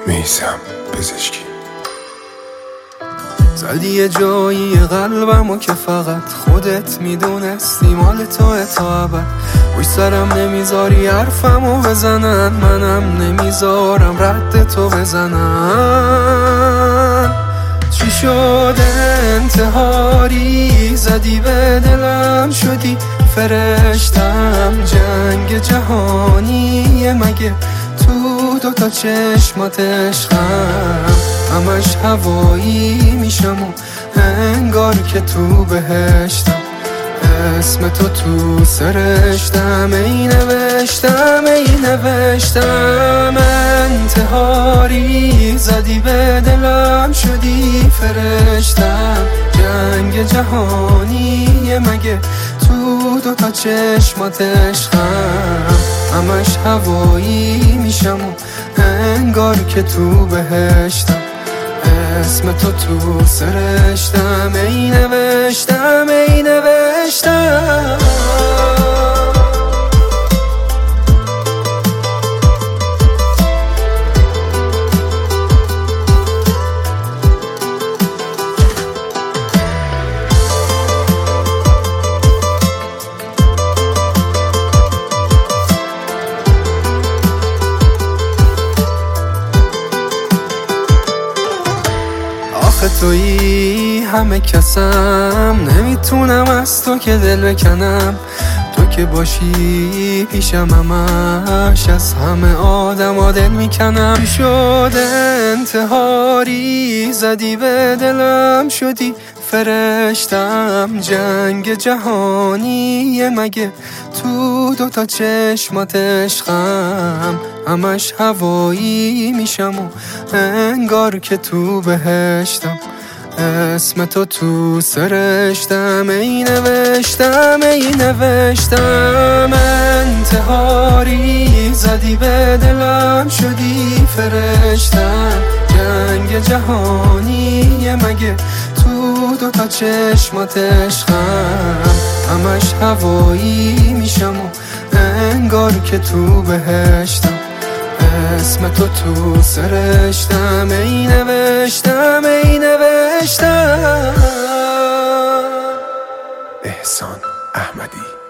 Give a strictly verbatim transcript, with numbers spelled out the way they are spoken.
میثم پزشکی. زدی یه جایی قلبم و که فقط خودت میدونستی مال توه تا ابد. روی سرم نمیذاری حرفمو بزنن، منم نمیذارم رد تو بزنن. چی شده انتحاری زدی به دلم، شدی فرشتم جنگ جهانیه مگه تو دوتا چشمات عشقم. همش هوایی میشم و انگار که تو بهشتم، اسم تو تو سرشتم، ای نوشتم ای نوشتم. انتحاری زدی به دلم، شدی فرشتم جنگ جهانیه مگه تو دوتا چشمات عشقم. همش هوایی میشم و انگار که تو بهشتم، اسم تو تو سرشتم، ای نوشتم ای نوشتم. آخه تویی همه کسم، نمیتونم از تو که دل بکنم. تو که باشی پیشم همش از همه آدم ها دل میکنم. شده انتحاری زدی به دلم، شدی فرشتم جنگ جهانیه مگه تو دوتا چشمات عشقم. همش هوایی میشم و انگار که تو بهشتم، اسم تو تو سرشتم، ای نوشتم ای نوشتم. انتحاری زدی به دلم، شدی فرشتم جنگ جهانیه مگه تو دوتا چشمات عشقم. همش هوایی میشم و انگار که تو بهشتم، اسم تو تو سرشتم، ای نوشتم ای نوشتم. احسان احمدی.